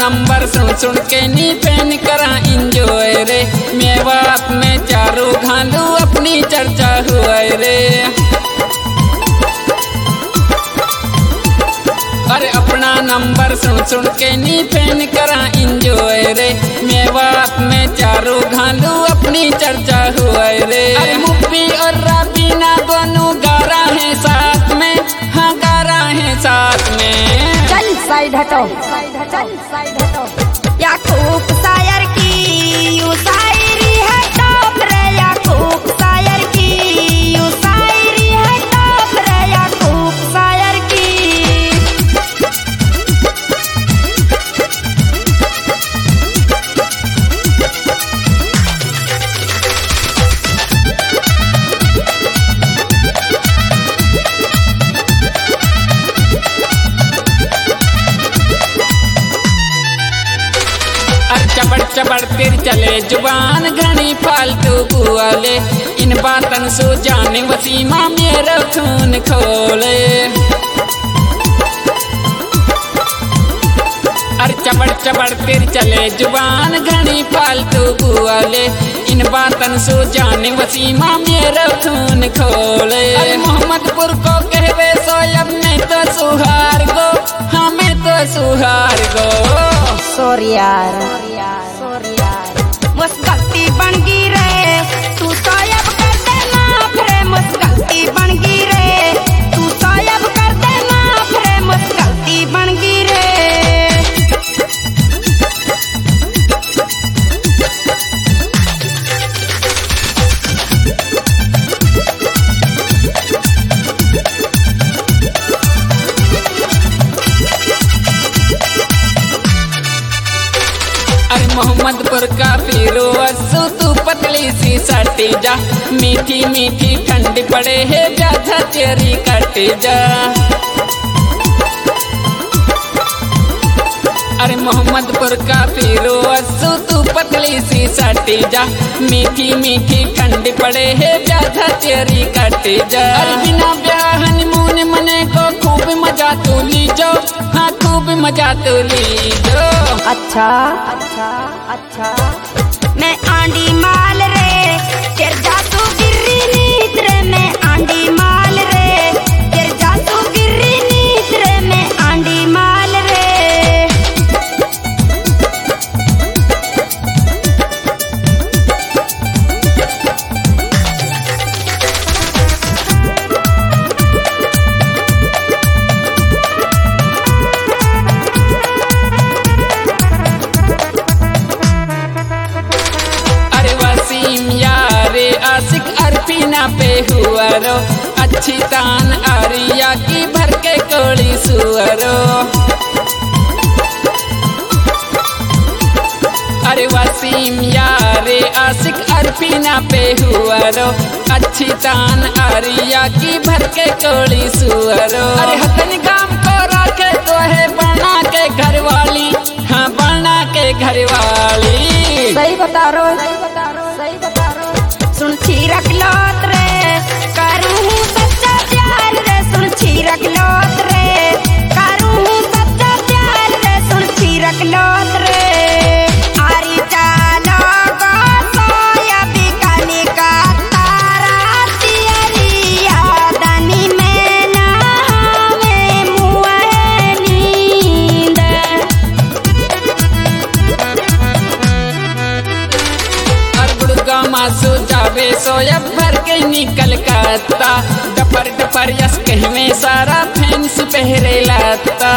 Number सुन सुन के नी फैन करा इंजॉय रे। मेवात में चारों घालू अपनी चर्चा हुए रे। अरे अपना नंबर सुन सुन के नी फैन करा इंजॉय रे। मेवात में चारों घालू अपनी चर्चा हुए रे। अरे मुप्पी और राबीना दोनों गा रहा है साथ में, हाँ गा रहा है साथ में। चल साइड हटो, चल साइड हटो। या खूब शायर की यू शायरी है टॉप रे। या खूब शायर की यू शायरी है टॉप रे। या खूब शायर की। चबड़ चबड़ तिर चले जुबान घनी फालतू बुआले। इन बातन सो जाने वसीमा मेरा खून खोले। अरे चबड़ चबड़ तिर चले जुबान घनी फालतू बुआले। इन बातन सो जाने वसीमा मेरा खून खोले। अरे मोहम्मदपुर को कहवे सोयब में तो सुहार गो, हमें तो सुहार गो। सॉरी यार, बस गलती बन गई रे। तू सोयब कर दे माफ रे। मुझ गलती बन गई रे। तू सोयब कर दे माफ रे। मुझ गलती बन गई रे। मोहम्मदपुर का फिरो असू तू पतली सी सटी जा। मीठी मीठी ठंडी पड़े है जा तेरी कटी जा। अरे मोहम्मदपुर का फिरो असू तू पतली सी सटी जा। मीठी मीठी ठंडी पड़े है जा तेरी कटी जा। अरे बिना ब्याह हनीमून मने को खूब मजा तू ली जो, हाँ खूब मजा तू ली जो। अच्छा अच्छा अच्छा। मैं आंडी माल रे तेर जासू गिर्री नीत रे। मैं आंडी माल रे तेर जासू गिर्री नीत रे। मैं आंडी माल रे। आशिक अरफीना पे हुआ रो। अच्छी तान आरिया की भर के कोड़ी सुअरो। अरे वसीम यारे आशिक अरफीना पे हुआ रो। अच्छी तान आरिया की भर के कोड़ी सुअरो। अरे हतन काम को रखे तो है बना के घर वाली, हाँ बना के घर वाली। सही बता रो, सही बता रो, सही बता रो। सुन छीरक लोत रे करूँ सच्चा प्यार रे। सुन छीरक लोत रे करूँ सच्चा प्यार रे। सुन छीरक लोत रे। आरी चालो गो सोया बिकानी का तारा तियरी यादनी में ना हमें मुए नींद। मासू जावे सोयब भर के निकल काता। डपर डपर यस कहवे सारा फैंस पहरे लाता।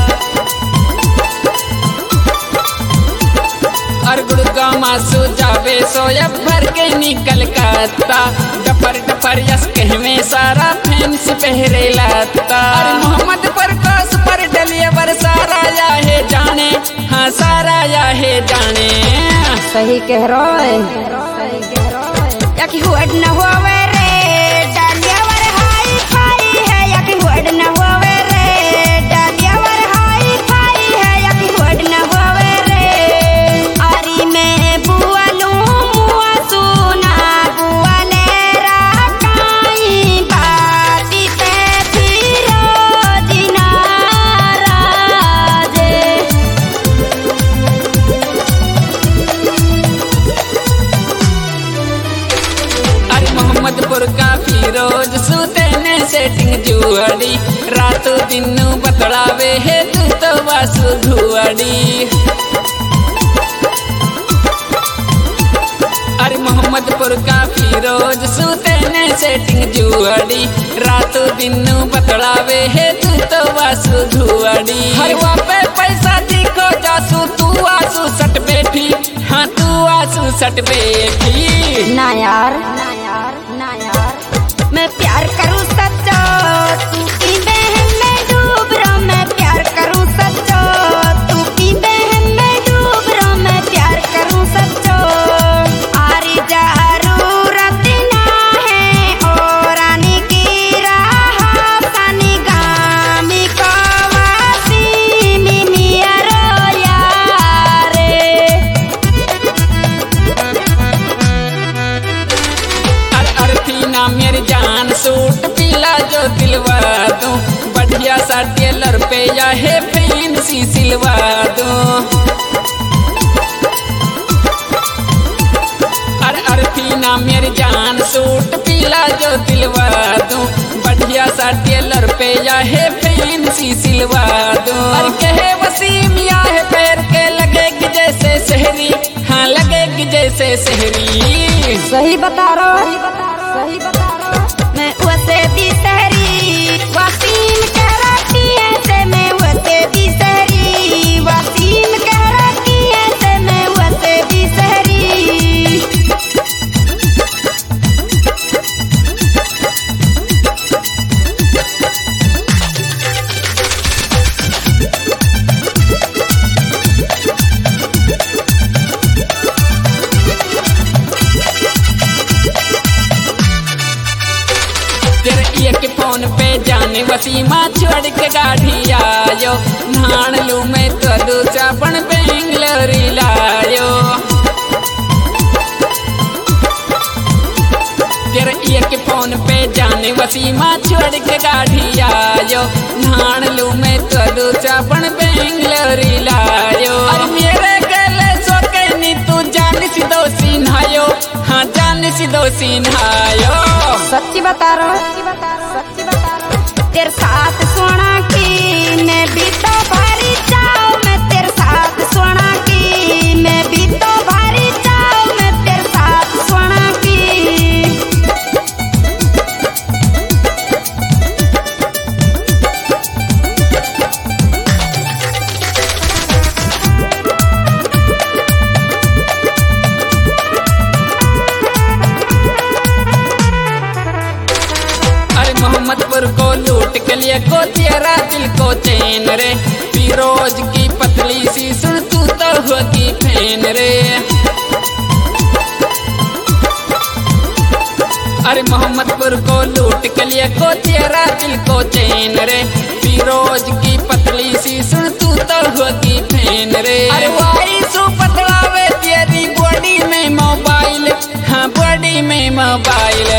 और गुड़गा मासू जावे सोयब भर के निकल काता। डपर डपर यस कहवे सारा फैंस पहरे लाता। और मोहम्मदपुर को सुपर डलिए सारा या है जाने, हाँ सारा या है जाने। सही कह रो या कि हुड न होवे रे। डालिया वर हाई फाई है या कि हुड न होवे रे। डालिया वर हाई फाई है या कि हुड न होवे रे। आरी में बुआ लूं मुआ सुना बुआ ले राकाई बाती ते फिरो दिनारा जे। जुअड़ी रातों दिन बतलावे है तू तो वासु धुअड़ी। अरे मोहम्मदपुर का फिरोज सूते ने सेटिंग जुअड़ी रातों दिन बतलावे है तू तो वासु धुअड़ी। हर वहाँ पे पैसा दिखो जासू तू आसू सट बैठी, हाँ तू आसू सट बैठी। ना यार मैं प्यार करूँ सच्चा, तू की बहन में डूब रहा, मैं प्यार करूँ सच्चा, तू की बहन में डूब रहा, मैं प्यार करूँ सच्चा। आरी जरूरत ना है और आने की राह सानी गामी को वासी मिनियरो यारे। अरफीना मेरी जान सूट पीला जो दिलवा दूं, बढ़िया सा टेलर पे या है फैंसी सिलवा दूं। अरफीना मेरी जान सूट पीला जो दिलवा दूं, बढ़िया सा टेलर पे या है फैंसी सिलवा दूं। और कहे वसीम या है पैर के लगेगी जैसे शहरी, हाँ लगेगी जैसे शहरी। सही बता रहा मैं वैसे भी शहरी, वसीम कह रही ऐसे मैं वैसे भी शहरी, वसीम कह रही ऐसे मैं वैसे भी शहरी। तेरे एक फोन पे जाने वसीमा छोड़ के गाड़ी आयो, नान लू मैं तो दूसरा बन बेंगलोरी लायो। तेरे एक फोन पे जाने वसीमा छोड़ के गाड़ी आयो, नान लू मैं तो दूसरा बन बेंगलोरी लायो। और मेरे गले सो के नी तू जान सी दो सिन्हायो, हाँ जान सी दो सिन्हायो। सच्ची बता रहा तेरे साथ सोना की मैं भी तो भारी चाहूं, मैं तेरे साथ सोना की मैं भी तो भारी चाहूं, मैं तेरे साथ सोना की। मोहम्मदपुर को लूट के लिए को तेरा दिल को चैन रे, फिरोज की पतली सी सुन तू तो होगी फैन रे। अरे मोहम्मदपुर को लूट के लिए को तेरा दिल को चैन रे, फिरोज की पतली सी सुन तू तो होगी फैन रे। अरे वाई सु पतलावे तेरी बॉडी में मोबाइल, हाँ बॉडी में मोबाइल।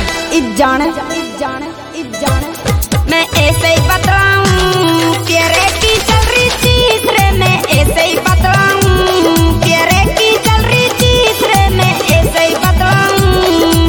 मैं ऐसे ही बतलाऊं तेरे की चल रही चीज रे, मैं ऐसे ही बतलाऊं तेरे की चल रही चीज रे, मैं ऐसे ही बतलाऊं।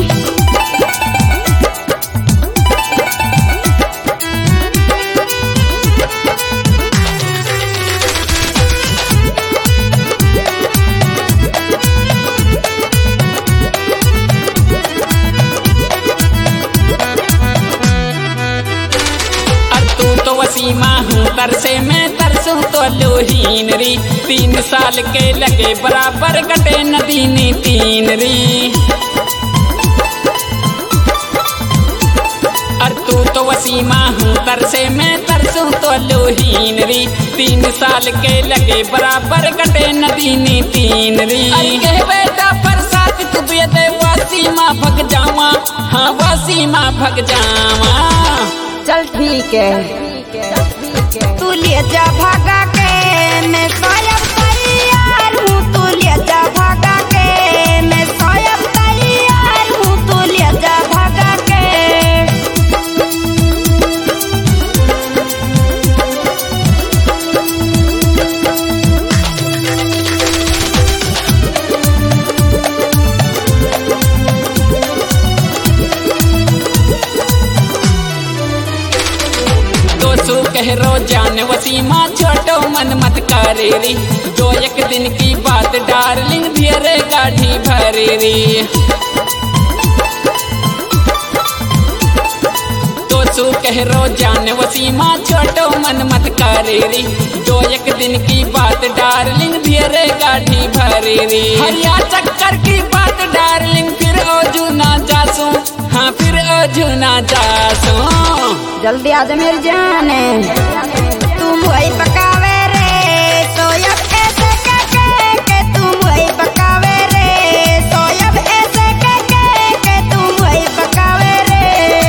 वसीमा हूँ तरसे मैं तरसूं तो लोहीन री, 3 साल के लगे बराबर कटे नदीनी 3 री। और तू तो वसीमा हूँ तरसे मैं तरसूं तो लोहीन री, 3 साल के लगे बराबर कटे नदीनी 3 री। कह बेटा बरसात तू दे वसीमा भग जावा, हाँ वसीमा भग जावा। चल ठीक है तू ले जा भागा के, मैं स्वयं तैयार हूँ, तू ले जा भागा के, मैं स्वयं तैयार हूँ, तू ले जा भागा के। कह रोजान वसीमा छोटो मन मत करे री, जो एक दिन की बात डार्लिंग धीरे गाढ़ी भरे री। तो कह रोजान वसीमा छोटो मन मत करे री, जो एक दिन की बात डार्लिंग धीरे गाढ़ी भरे री। हरिया चक्कर की बात डार्लिंग फिर ओझू ना जासू, हाँ फिर ओझू ना जासू। जल्दी आजा मेरी जाने, तुम वही पकावे रे सोयब ऐसे के तुम वही पकावे रे, सोयब ऐसे के तुम वही पकावे रे।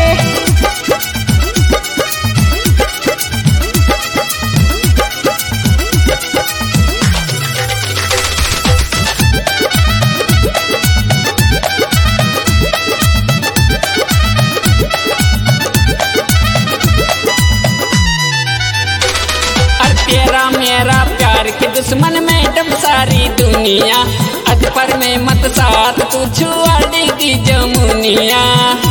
तेरा मेरा प्यार के दुश्मन मैडम सारी दुनिया, अज पर में मत साथ तू छुआ देगी जमुनिया।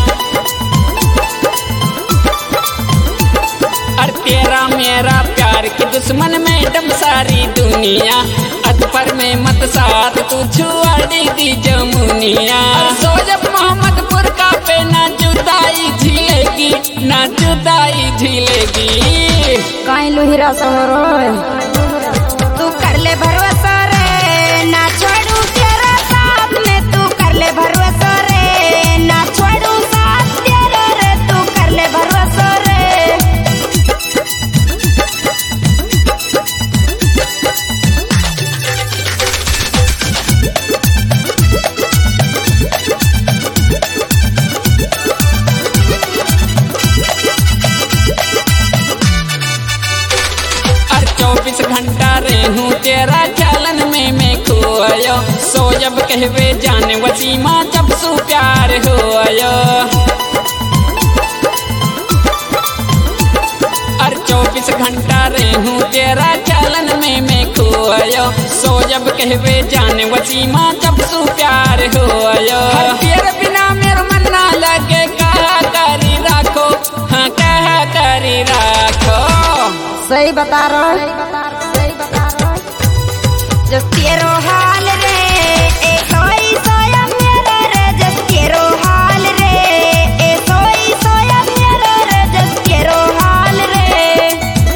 अरे तेरा मेरा प्यार के दुश्मन मैडम सारी दुनिया, अज पर में मत साथ तू छुआ देगी जमुनिया। सोजब मोहम्मदपुर का पे ना जुदाई झीलेगी, ना जुदाई झीलेगी। काई लुहिरा सवरो तू कर ले भरोसा रे, ना छोड़ू तेरा साथ में, तू कर ले भरोसा रे, ना छोड़ू साथ तेरा रे, तू कर ले भरोसा रे। घंटा रहूं तेरा ख्यालन में मैं खोयो, सोजब कहवे जाने वसीमा जब सु प्यार होयो। अर 24 घंटा रहूं तेरा ख्यालन में मैं खोयो, सोजब कहवे जाने वसीमा जब सु प्यार होयो। तेरे बिना मेरा मन ना लगे, कहा करी राखो, हाँ कहा करी राखो। सही बता रहा जो तेरो हाल रे, ए सोई सोया मेरा रे, जब तेरो हाल रे, ए सोई सोया मेरा रे, जब तेरो हाल रे।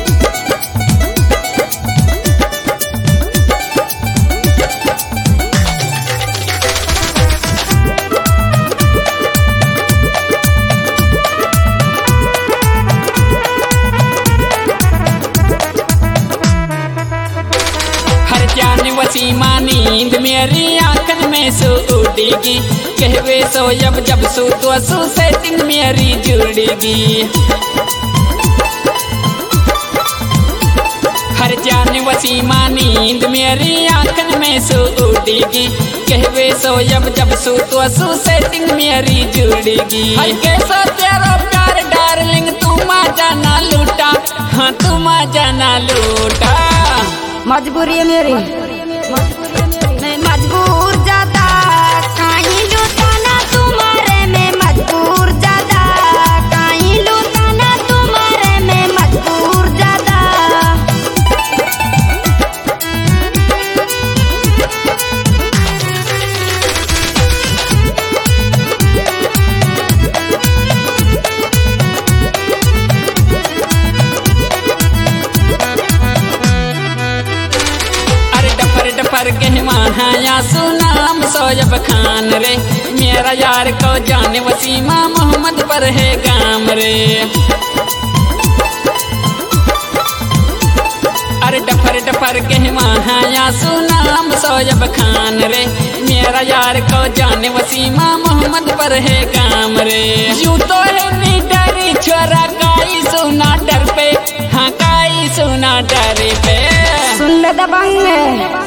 वसीमा नींद मेरी आंखन में सो उड़ेगी, कहवे सोयब जब सो तो सो सेटिंग मेरी जुड़ेगी। हर जाने वसीमा नींद मेरी आंखन में सो उड़ेगी, कहवे सोयब जब सो तो सो सेटिंग मेरी जुड़ेगी। कैसा तेरा प्यार डार्लिंग तू मा जाना लूटा, हाँ तू मा जाना लूटा। मजबूरी है मेरी, मैं मजबूर ज्यादा, कहीं लुटाना तुम्हारे में मजबूर ज्यादा, कहीं लुटाना तुम्हारे में मजबूर ज्यादा। पर कहमाया सुनाम सोयब खान रे, मेरा यार को जाने वसीमा मोहम्मद पर है गाम रे। अरे डफर डफर कहमाया सुनाम सोयब खान रे, मेरा यार को जाने वसीमा मोहम्मद पर है गाम रे। यूं तो है नी डरी छोरा काई सुना डर पे, हाँ काई सुना डर पे। सुन ले दबंग